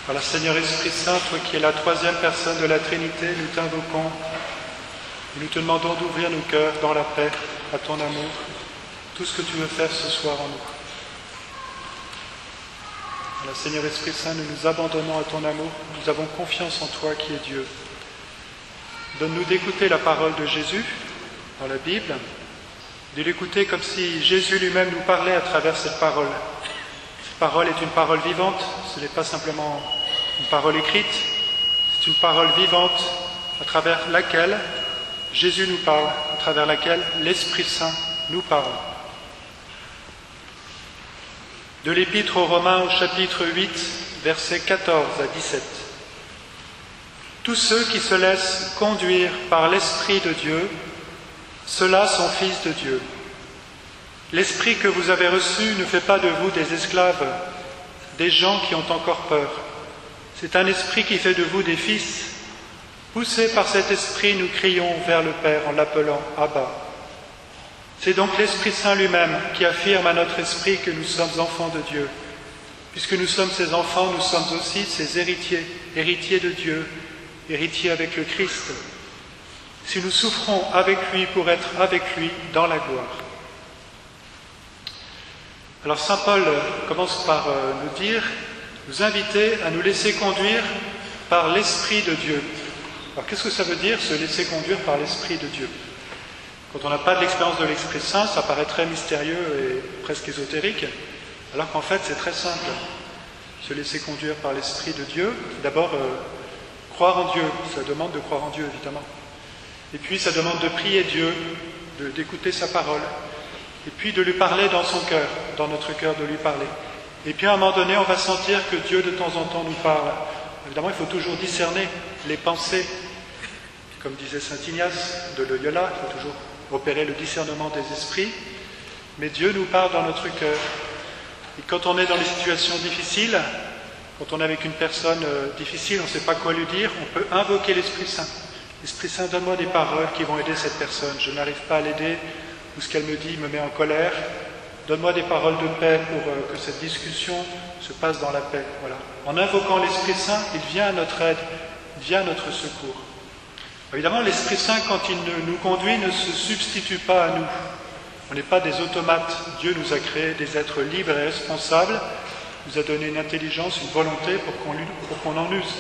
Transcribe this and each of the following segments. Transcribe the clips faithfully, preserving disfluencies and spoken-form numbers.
Voilà, Seigneur Esprit Saint, toi qui es la troisième personne de la Trinité, nous t'invoquons et nous te demandons d'ouvrir nos cœurs dans la paix, à ton amour, tout ce que tu veux faire ce soir en nous. Voilà, Seigneur Esprit Saint, nous nous abandonnons à ton amour, nous avons confiance en toi qui es Dieu. Donne-nous d'écouter la parole de Jésus dans la Bible, de l'écouter comme si Jésus lui-même nous parlait à travers cette parole. Cette parole est une parole vivante, ce n'est pas simplement une parole écrite, c'est une parole vivante à travers laquelle Jésus nous parle, à travers laquelle l'Esprit Saint nous parle. De l'Épître aux Romains au chapitre huit, versets quatorze à dix-sept. Tous ceux qui se laissent conduire par l'Esprit de Dieu, ceux-là sont fils de Dieu. L'Esprit que vous avez reçu ne fait pas de vous des esclaves, des gens qui ont encore peur. C'est un esprit qui fait de vous des fils. Poussés par cet esprit, nous crions vers le Père en l'appelant Abba. C'est donc l'Esprit Saint lui-même qui affirme à notre esprit que nous sommes enfants de Dieu. Puisque nous sommes ses enfants, nous sommes aussi ses héritiers, héritiers de Dieu, héritiers avec le Christ. Si nous souffrons avec lui pour être avec lui dans la gloire. Alors Saint Paul commence par nous dire, nous inviter à nous laisser conduire par l'Esprit de Dieu. Alors qu'est-ce que ça veut dire, se laisser conduire par l'Esprit de Dieu? Quand on n'a pas de l'expérience de l'Esprit Saint, ça paraît très mystérieux et presque ésotérique, alors qu'en fait c'est très simple. Se laisser conduire par l'Esprit de Dieu, d'abord euh, croire en Dieu, ça demande de croire en Dieu évidemment. Et puis ça demande de prier Dieu, de, d'écouter sa parole, et puis de lui parler dans son cœur, dans notre cœur de lui parler. Et puis à un moment donné, on va sentir que Dieu de temps en temps nous parle. Évidemment, il faut toujours discerner les pensées. Comme disait saint Ignace de Loyola, il faut toujours opérer le discernement des esprits. Mais Dieu nous parle dans notre cœur. Et quand on est dans des situations difficiles, quand on est avec une personne difficile, on ne sait pas quoi lui dire, on peut invoquer l'Esprit Saint. L'Esprit Saint, donne-moi des paroles qui vont aider cette personne. Je n'arrive pas à l'aider, ou ce qu'elle me dit me met en colère. Donne-moi des paroles de paix pour euh, que cette discussion se passe dans la paix. Voilà. En invoquant l'Esprit Saint, il vient à notre aide, il vient à notre secours. Évidemment, l'Esprit Saint, quand il nous conduit, ne se substitue pas à nous. On n'est pas des automates. Dieu nous a créés des êtres libres et responsables, nous a donné une intelligence, une volonté pour qu'on, pour qu'on en use.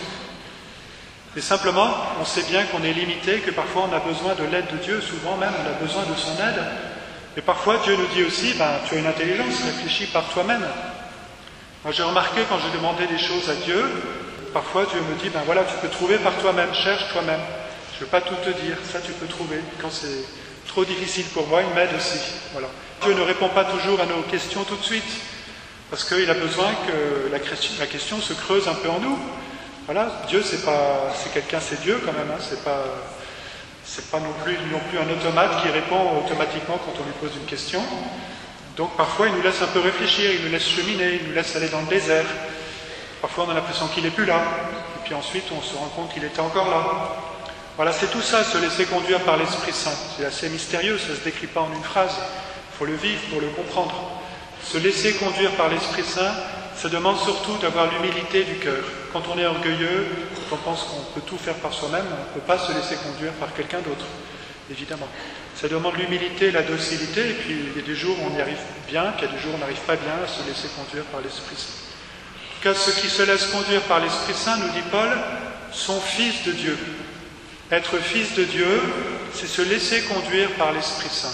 Mais simplement, on sait bien qu'on est limité, que parfois on a besoin de l'aide de Dieu, souvent même on a besoin de son aide. Et parfois Dieu nous dit aussi, ben, tu as une intelligence, réfléchis par toi-même. Moi j'ai remarqué quand j'ai demandé des choses à Dieu, parfois Dieu me dit, ben voilà, tu peux trouver par toi-même, cherche toi-même. Je ne veux pas tout te dire, ça tu peux trouver. Quand c'est trop difficile pour moi, il m'aide aussi. Voilà. Dieu ne répond pas toujours à nos questions tout de suite, parce qu'il a besoin que la question, la question se creuse un peu en nous. Voilà, Dieu c'est pas, c'est quelqu'un, c'est Dieu quand même, hein, c'est pas, c'est pas non plus, non plus un automate qui répond automatiquement quand on lui pose une question. Donc parfois il nous laisse un peu réfléchir, il nous laisse cheminer, il nous laisse aller dans le désert. Parfois on a l'impression qu'il n'est plus là, et puis ensuite on se rend compte qu'il était encore là. Voilà, c'est tout ça, se laisser conduire par l'Esprit Saint. C'est assez mystérieux, ça ne se décrit pas en une phrase, il faut le vivre pour le comprendre. Se laisser conduire par l'Esprit Saint, ça demande surtout d'avoir l'humilité du cœur. Quand on est orgueilleux, quand on pense qu'on peut tout faire par soi-même, on ne peut pas se laisser conduire par quelqu'un d'autre, évidemment. Ça demande l'humilité, la docilité, et puis il y a des jours où on y arrive bien, puis il y a des jours où on n'arrive pas bien à se laisser conduire par l'Esprit Saint. En tout cas, ceux qui se laissent conduire par l'Esprit Saint, nous dit Paul, sont fils de Dieu. Être fils de Dieu, c'est se laisser conduire par l'Esprit Saint.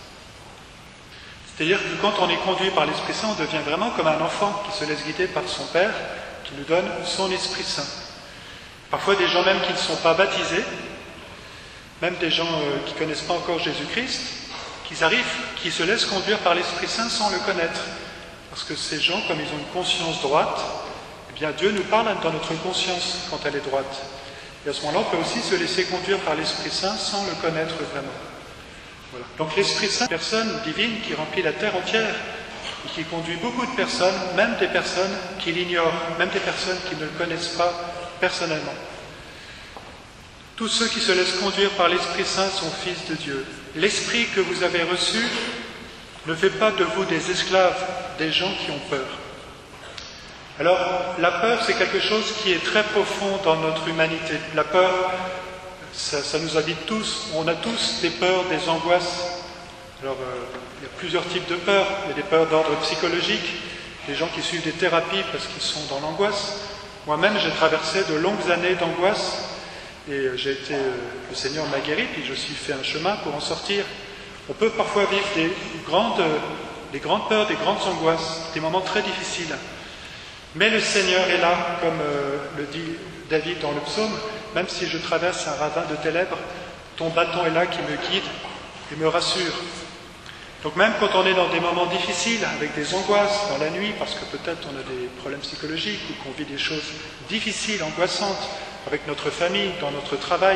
C'est-à-dire que quand on est conduit par l'Esprit Saint, on devient vraiment comme un enfant qui se laisse guider par son Père, qui nous donne son Esprit Saint. Parfois des gens même qui ne sont pas baptisés, même des gens euh, qui ne connaissent pas encore Jésus-Christ, qui arrivent, qui se laissent conduire par l'Esprit Saint sans le connaître. Parce que ces gens, comme ils ont une conscience droite, eh bien Dieu nous parle dans notre conscience quand elle est droite. Et à ce moment-là, on peut aussi se laisser conduire par l'Esprit Saint sans le connaître vraiment. Voilà. Donc l'Esprit Saint, c'est une personne divine qui remplit la terre entière et qui conduit beaucoup de personnes, même des personnes qui l'ignorent, même des personnes qui ne le connaissent pas personnellement. Tous ceux qui se laissent conduire par l'Esprit Saint sont fils de Dieu. L'Esprit que vous avez reçu ne fait pas de vous des esclaves, des gens qui ont peur. Alors, la peur, c'est quelque chose qui est très profond dans notre humanité. La peur, ça, ça nous habite tous. On a tous des peurs, des angoisses. Alors, euh, il y a plusieurs types de peurs. Il y a des peurs d'ordre psychologique, des gens qui suivent des thérapies parce qu'ils sont dans l'angoisse. Moi-même, j'ai traversé de longues années d'angoisse et j'ai été, euh, le Seigneur m'a guéri, puis je suis fait un chemin pour en sortir. On peut parfois vivre des grandes, des grandes peurs, des grandes angoisses, des moments très difficiles. Mais le Seigneur est là, comme euh, le dit David dans le psaume, même si je traverse un ravin de ténèbres, ton bâton est là qui me guide et me rassure. Donc même quand on est dans des moments difficiles, avec des angoisses dans la nuit, parce que peut-être on a des problèmes psychologiques ou qu'on vit des choses difficiles, angoissantes, avec notre famille, dans notre travail,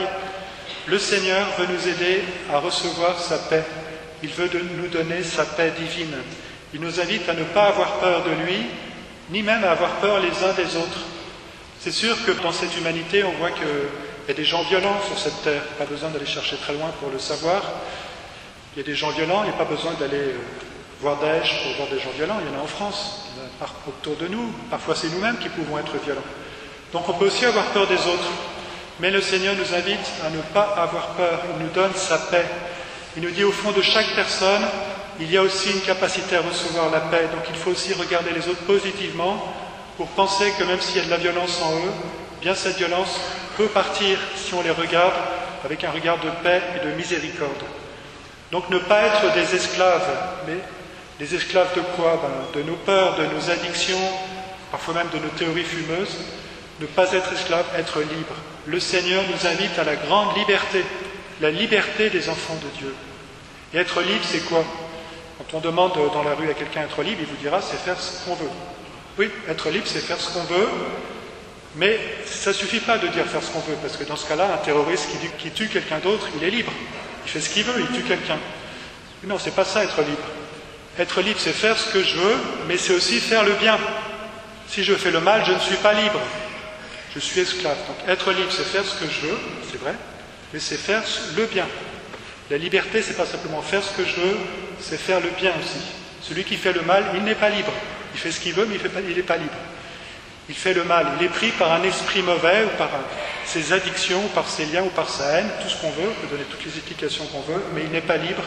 le Seigneur veut nous aider à recevoir sa paix. Il veut de nous donner sa paix divine. Il nous invite à ne pas avoir peur de lui, ni même à avoir peur les uns des autres. C'est sûr que dans cette humanité, on voit qu'il y a des gens violents sur cette terre. Pas besoin d'aller chercher très loin pour le savoir. Il y a des gens violents, il n'y a pas besoin d'aller voir Daesh pour voir des gens violents. Il y en a en France, il y en a autour de nous. Parfois, c'est nous-mêmes qui pouvons être violents. Donc on peut aussi avoir peur des autres. Mais le Seigneur nous invite à ne pas avoir peur. Il nous donne sa paix. Il nous dit au fond de chaque personne, il y a aussi une capacité à recevoir la paix. Donc il faut aussi regarder les autres positivement pour penser que même s'il y a de la violence en eux, bien cette violence peut partir si on les regarde avec un regard de paix et de miséricorde. Donc ne pas être des esclaves, mais des esclaves de quoi? Ben, de nos peurs, de nos addictions, parfois même de nos théories fumeuses. Ne pas être esclave, être libre. Le Seigneur nous invite à la grande liberté, la liberté des enfants de Dieu. Et être libre, c'est quoi? Quand on demande dans la rue à quelqu'un être libre, il vous dira c'est faire ce qu'on veut. Oui, être libre, c'est faire ce qu'on veut, mais ça ne suffit pas de dire faire ce qu'on veut, parce que dans ce cas-là, un terroriste qui, qui tue quelqu'un d'autre, il est libre. Il fait ce qu'il veut, il tue quelqu'un. Non, c'est pas ça être libre. Être libre, c'est faire ce que je veux, mais c'est aussi faire le bien. Si je fais le mal, je ne suis pas libre. Je suis esclave. Donc être libre, c'est faire ce que je veux, c'est vrai, mais c'est faire le bien. La liberté, c'est pas simplement faire ce que je veux, c'est faire le bien aussi. Celui qui fait le mal, il n'est pas libre. Il fait ce qu'il veut, mais il n'est pas libre. Il fait le mal. Il est pris par un esprit mauvais, ou par ses addictions, ou par ses liens, ou par sa haine, tout ce qu'on veut. On peut donner toutes les explications qu'on veut, mais il n'est pas libre.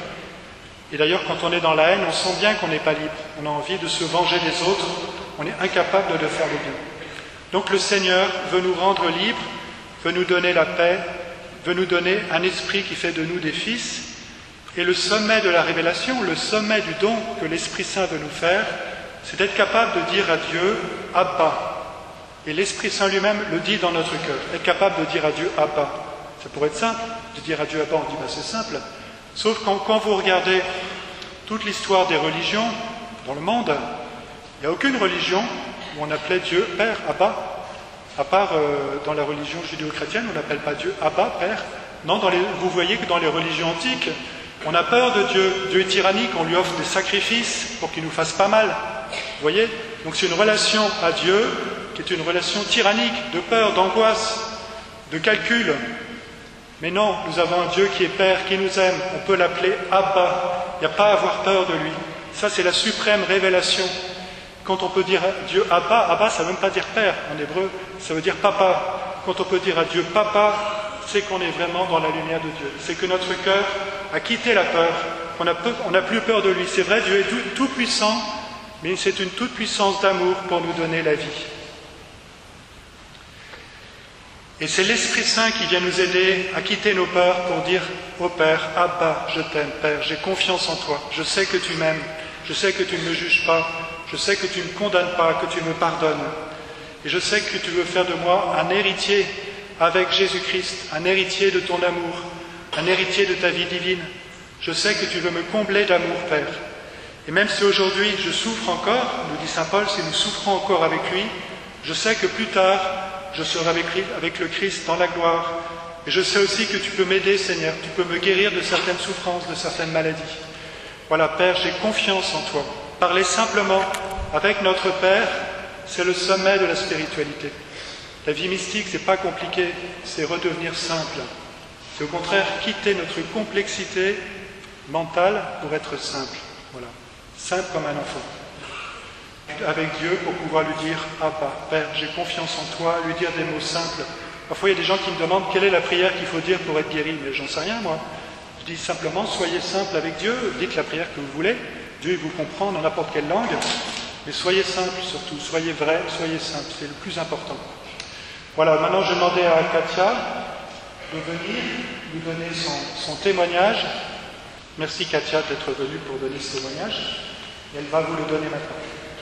Et d'ailleurs, quand on est dans la haine, on sent bien qu'on n'est pas libre. On a envie de se venger des autres. On est incapable de faire le bien. Donc le Seigneur veut nous rendre libres, veut nous donner la paix, veut nous donner un esprit qui fait de nous des fils. Et le sommet de la révélation, le sommet du don que l'Esprit Saint veut nous faire, c'est d'être capable de dire à Dieu « Abba ». Et l'Esprit Saint lui-même le dit dans notre cœur, être capable de dire à Dieu « Abba ». Ça pourrait être simple, de dire à Dieu « Abba », on dit bah, « c'est simple ». Sauf quand, quand vous regardez toute l'histoire des religions dans le monde, il n'y a aucune religion où on appelait Dieu Père, Abba. À part euh, dans la religion judéo-chrétienne, on n'appelle pas Dieu Abba, Père. Non, dans les, vous voyez que dans les religions antiques, on a peur de Dieu. Dieu est tyrannique, on lui offre des sacrifices pour qu'il nous fasse pas mal. Vous voyez? Donc c'est une relation à Dieu qui est une relation tyrannique, de peur, d'angoisse, de calcul. Mais non, nous avons un Dieu qui est Père, qui nous aime. On peut l'appeler Abba. Il n'y a pas à avoir peur de lui. Ça, c'est la suprême révélation. Quand on peut dire à Dieu Abba, Abba, ça ne veut même pas dire Père. En hébreu, ça veut dire Papa. Quand on peut dire à Dieu Papa, c'est qu'on est vraiment dans la lumière de Dieu. C'est que notre cœur a quitté la peur. On n'a on n'a plus peur de lui. C'est vrai, Dieu est tout puissant, mais c'est une toute puissance d'amour pour nous donner la vie. Et c'est l'Esprit Saint qui vient nous aider à quitter nos peurs pour dire au Père, Abba, je t'aime, Père, j'ai confiance en toi, je sais que tu m'aimes, je sais que tu ne me juges pas, je sais que tu ne me condamnes pas, que tu me pardonnes. Et je sais que tu veux faire de moi un héritier avec Jésus-Christ, un héritier de ton amour, un héritier de ta vie divine. Je sais que tu veux me combler d'amour, Père. Et même si aujourd'hui je souffre encore, nous dit saint Paul, si nous souffrons encore avec lui, je sais que plus tard, je serai avec, avec le Christ dans la gloire. Et je sais aussi que tu peux m'aider, Seigneur, tu peux me guérir de certaines souffrances, de certaines maladies. Voilà, Père, j'ai confiance en toi. Parler simplement avec notre Père, c'est le sommet de la spiritualité. La vie mystique, c'est pas compliqué, c'est redevenir simple. C'est au contraire quitter notre complexité mentale pour être simple. Voilà, simple comme un enfant. avec Dieu pour pouvoir lui dire « Abba, Père, j'ai confiance en toi », lui dire des mots simples. Parfois, il y a des gens qui me demandent quelle est la prière qu'il faut dire pour être guéri, mais j'en sais rien, moi. Je dis simplement, soyez simple avec Dieu, dites la prière que vous voulez, Dieu vous comprend dans n'importe quelle langue, mais soyez simple surtout, soyez vrai, soyez simple, c'est le plus important. Voilà, maintenant je vais demander à Katia de venir nous donner son, son témoignage. Merci Katia d'être venue pour donner ce témoignage, et elle va vous le donner maintenant.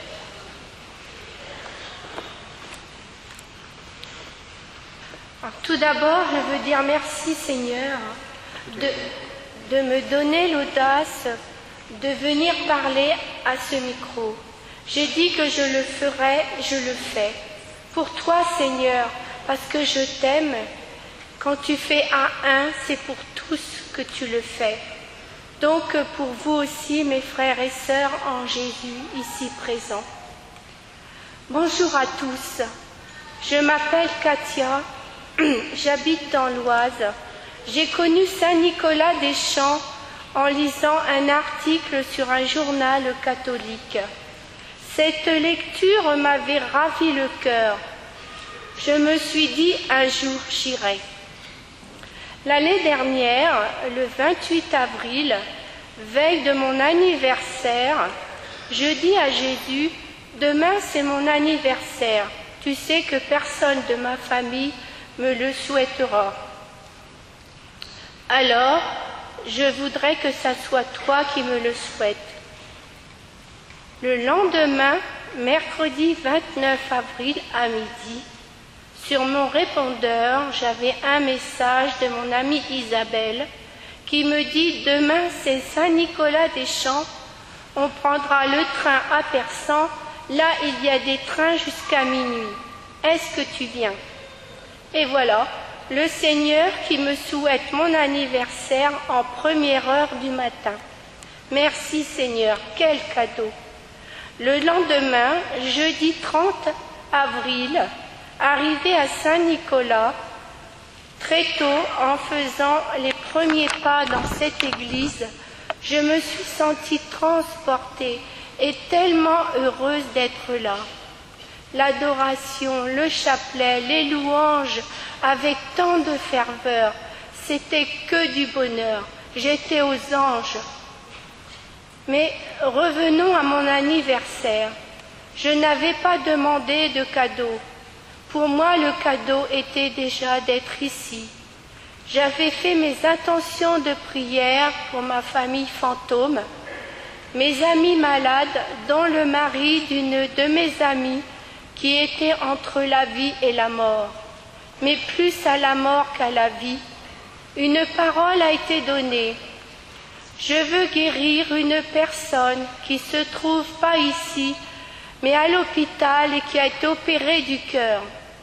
Tout d'abord, je veux dire merci Seigneur de, de me donner l'audace de venir parler à ce micro. J'ai dit que je le ferais, je le fais. Pour toi Seigneur, parce que je t'aime, quand tu fais à un, c'est pour tous que tu le fais. Donc pour vous aussi, mes frères et sœurs en Jésus, ici présents. Bonjour à tous, je m'appelle Katia. J'habite dans l'Oise. J'ai connu Saint-Nicolas-des-Champs en lisant un article sur un journal catholique. Cette lecture m'avait ravi le cœur. Je me suis dit un jour j'irai. L'année dernière, le vingt-huit avril, veille de mon anniversaire, je dis à Jésus, demain c'est mon anniversaire. Tu sais que personne de ma famille me le souhaitera. Alors, je voudrais que ça soit toi qui me le souhaites. Le lendemain, mercredi vingt-neuf avril à midi, sur mon répondeur, j'avais un message de mon amie Isabelle qui me dit « Demain, c'est Saint-Nicolas-des-Champs, on prendra le train à Persan, là il y a des trains jusqu'à minuit. Est-ce que tu viens ?» Et voilà, le Seigneur qui me souhaite mon anniversaire en première heure du matin. Merci Seigneur, quel cadeau! Le lendemain, jeudi trente avril, arrivé à Saint-Nicolas, très tôt, en faisant les premiers pas dans cette église, je me suis sentie transportée et tellement heureuse d'être là. L'adoration, le chapelet, les louanges, avec tant de ferveur, c'était que du bonheur. J'étais aux anges. Mais revenons à mon anniversaire. Je n'avais pas demandé de cadeau. Pour moi, le cadeau était déjà d'être ici. J'avais fait mes intentions de prière pour ma famille fantôme, mes amis malades, dont le mari d'une de mes amies, qui était entre la vie et la mort, mais plus à la mort qu'à la vie. Une parole a été donnée. Je veux guérir une personne qui ne se trouve pas ici, mais à l'hôpital et qui a été opérée du cœur.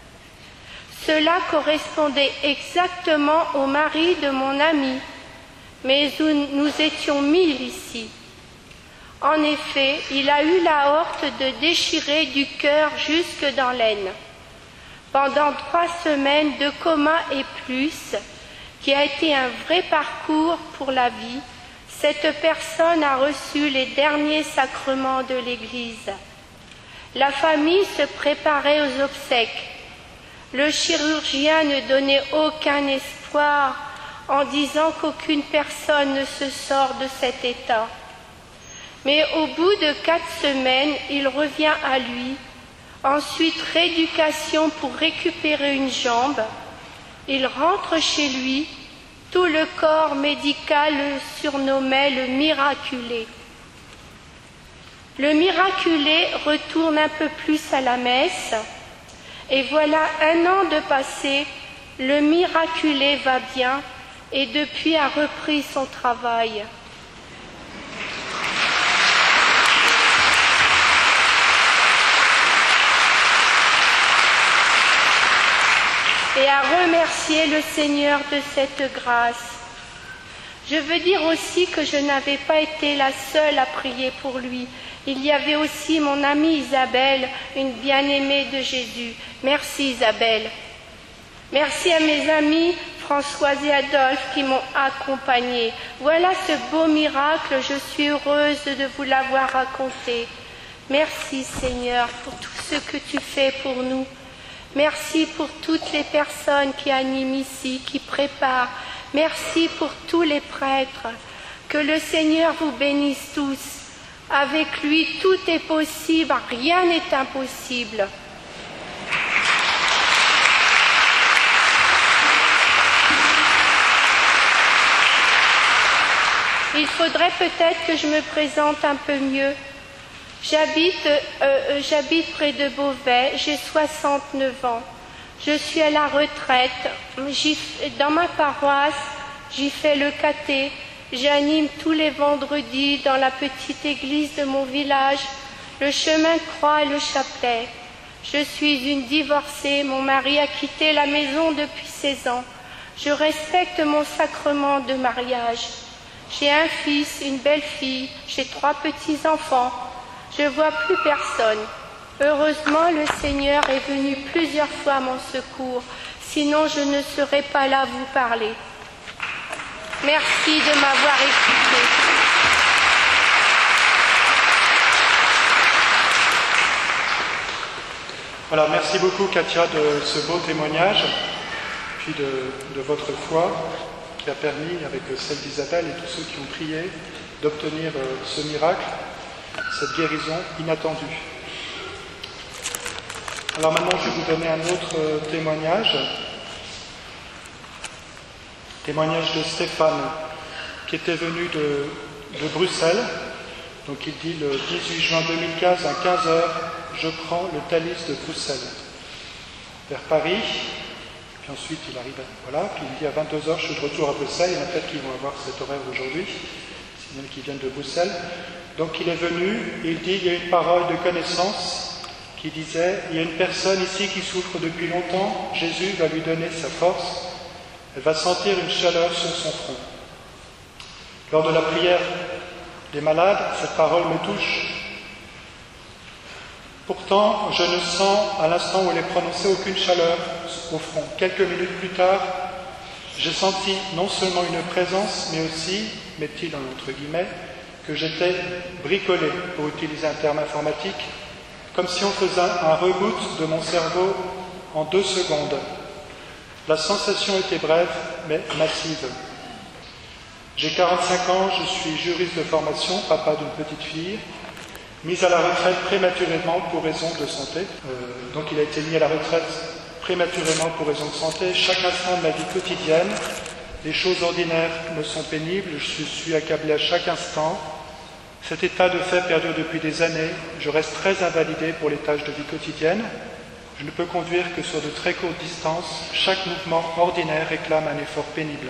Cela correspondait exactement au mari de mon ami, mais nous étions mille ici. En effet, il a eu la horte de déchirer du cœur jusque dans l'aine. Pendant trois semaines de coma et plus, qui a été un vrai parcours pour la vie, cette personne a reçu les derniers sacrements de l'Église. La famille se préparait aux obsèques. Le chirurgien ne donnait aucun espoir en disant qu'aucune personne ne se sort de cet état. Mais au bout de quatre semaines, il revient à lui. Ensuite, rééducation pour récupérer une jambe. Il rentre chez lui. Tout le corps médical le surnommait le miraculé. Le miraculé retourne un peu plus à la messe. Et voilà un an de passé, le miraculé va bien et depuis a repris son travail. Et à remercier le Seigneur de cette grâce. Je veux dire aussi que je n'avais pas été la seule à prier pour lui. Il y avait aussi mon amie Isabelle, une bien-aimée de Jésus. Merci Isabelle. Merci à mes amis Françoise et Adolphe qui m'ont accompagnée. Voilà ce beau miracle, je suis heureuse de vous l'avoir raconté. Merci Seigneur pour tout ce que tu fais pour nous. Merci pour toutes les personnes qui animent ici, qui préparent. Merci pour tous les prêtres. Que le Seigneur vous bénisse tous. Avec lui, tout est possible, rien n'est impossible. Il faudrait peut-être que je me présente un peu mieux. J'habite, euh, j'habite près de Beauvais, j'ai soixante-neuf ans. Je suis à la retraite. J'y, dans ma paroisse, j'y fais le caté. J'anime tous les vendredis dans la petite église de mon village, le chemin de croix et le chapelet. Je suis une divorcée, mon mari a quitté la maison depuis seize ans. Je respecte mon sacrement de mariage. J'ai un fils, une belle-fille, j'ai trois petits-enfants. Je ne vois plus personne. Heureusement, le Seigneur est venu plusieurs fois à mon secours, sinon je ne serais pas là à vous parler. Merci de m'avoir écouté. Voilà, merci beaucoup Katia de ce beau témoignage, puis de, de votre foi qui a permis, avec celle d'Isabelle et tous ceux qui ont prié, d'obtenir ce miracle, cette guérison inattendue. Alors maintenant, je vais vous donner un autre témoignage, témoignage de Stéphane, qui était venu de, de Bruxelles. Donc il dit le dix-huit juin deux mille quinze à quinze heures, je prends le Thalys de Bruxelles vers Paris. Puis ensuite il arrive, à, voilà, puis il dit à vingt-deux heures, je suis de retour à Bruxelles. Il y en a peut-être qui vont avoir cet horaire aujourd'hui, si bien qu'ils viennent de Bruxelles. Donc il est venu, et il dit, il y a une parole de connaissance qui disait, il y a une personne ici qui souffre depuis longtemps, Jésus va lui donner sa force, elle va sentir une chaleur sur son front. Lors de la prière des malades, cette parole me touche. Pourtant, je ne sens à l'instant où elle est prononcée aucune chaleur au front. Quelques minutes plus tard, j'ai senti non seulement une présence, mais aussi, met-il entre guillemets, que j'étais bricolé, pour utiliser un terme informatique, comme si on faisait un reboot de mon cerveau en deux secondes. La sensation était brève, mais massive. J'ai quarante-cinq ans, je suis juriste de formation, papa d'une petite fille, mis à la retraite prématurément pour raison de santé. Euh, donc il a été mis à la retraite prématurément pour raison de santé. Chaque instant de ma vie quotidienne, les choses ordinaires me sont pénibles, je suis accablé à chaque instant. Cet état de fait perdure depuis des années, je reste très invalidé pour les tâches de vie quotidienne. Je ne peux conduire que sur de très courtes distances. Chaque mouvement ordinaire réclame un effort pénible.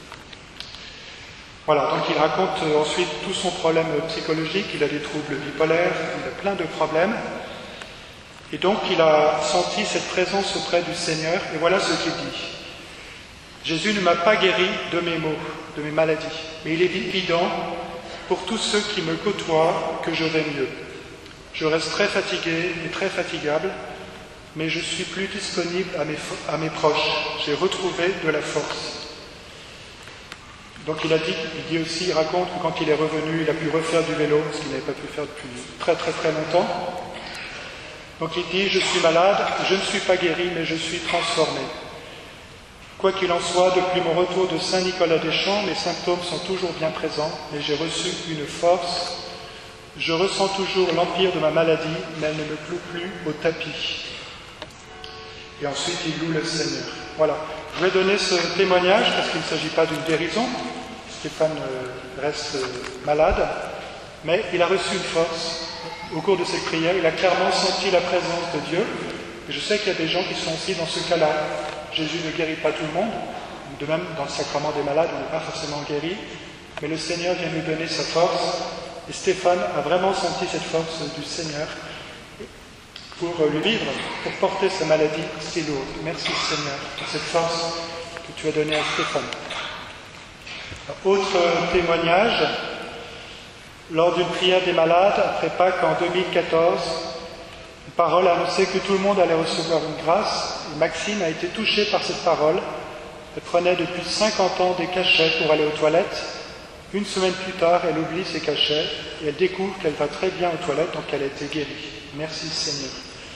Voilà, donc il raconte ensuite tout son problème psychologique. Il a des troubles bipolaires, il a plein de problèmes. Et donc il a senti cette présence auprès du Seigneur. Et voilà ce qu'il dit. Jésus ne m'a pas guéri de mes maux, de mes maladies, mais il est évident pour tous ceux qui me côtoient que je vais mieux. Je reste très fatigué et très fatigable, mais je suis plus disponible à mes, à mes proches. J'ai retrouvé de la force. Donc il a dit, il dit aussi, il raconte que quand il est revenu, il a pu refaire du vélo, ce qu'il n'avait pas pu faire depuis très très très longtemps. Donc il dit, je suis malade, je ne suis pas guéri, mais je suis transformé. Quoi qu'il en soit, depuis mon retour de Saint-Nicolas-des-Champs, mes symptômes sont toujours bien présents, mais j'ai reçu une force. Je ressens toujours l'empire de ma maladie, mais elle ne me cloue plus au tapis. Et ensuite, il loue le Seigneur. Voilà. Je vais donner ce témoignage parce qu'il ne s'agit pas d'une guérison. Stéphane reste malade, mais il a reçu une force. Au cours de cette prière, il a clairement senti la présence de Dieu. Et je sais qu'il y a des gens qui sont aussi dans ce cas-là. Jésus ne guérit pas tout le monde. De même, dans le sacrement des malades, on n'est pas forcément guéri. Mais le Seigneur vient lui donner sa force. Et Stéphane a vraiment senti cette force du Seigneur pour lui vivre, pour porter sa maladie si lourde. Merci Seigneur pour cette force que tu as donnée à Stéphane. Autre témoignage, lors d'une prière des malades, après Pâques en deux mille quatorze, une parole a annoncé que tout le monde allait recevoir une grâce. Et Maxime a été touchée par cette parole. Elle prenait depuis cinquante ans des cachets pour aller aux toilettes. Une semaine plus tard, elle oublie ses cachets et elle découvre qu'elle va très bien aux toilettes, donc elle a été guérie. Merci Seigneur.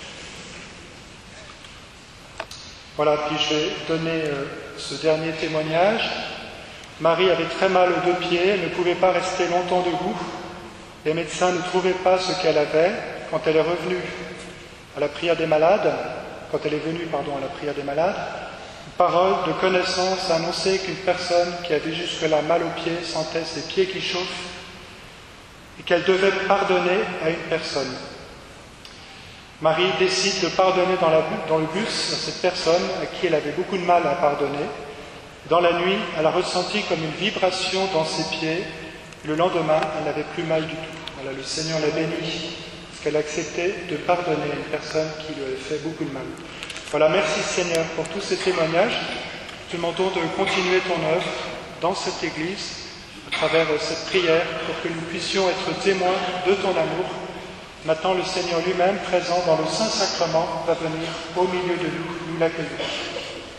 Voilà, puis je vais donner euh, ce dernier témoignage. Marie avait très mal aux deux pieds, elle ne pouvait pas rester longtemps debout. Les médecins ne trouvaient pas ce qu'elle avait. Quand elle est revenue à la prière des malades, quand elle est venue, pardon, à la prière des malades, une parole de connaissance a annoncé qu'une personne qui avait jusque-là mal aux pieds sentait ses pieds qui chauffent et qu'elle devait pardonner à une personne. Marie décide de pardonner dans, la, dans le bus à cette personne à qui elle avait beaucoup de mal à pardonner. Dans la nuit, elle a ressenti comme une vibration dans ses pieds. Le lendemain, elle n'avait plus mal du tout. Voilà, le Seigneur l'a bénie parce qu'elle a accepté de pardonner à une personne qui lui avait fait beaucoup de mal. Voilà, merci Seigneur pour tous ces témoignages. Te demandons de continuer ton œuvre dans cette Église à travers cette prière pour que nous puissions être témoins de ton amour. Maintenant, le Seigneur lui-même, présent dans le Saint-Sacrement, va venir au milieu de nous, nous l'accueillons.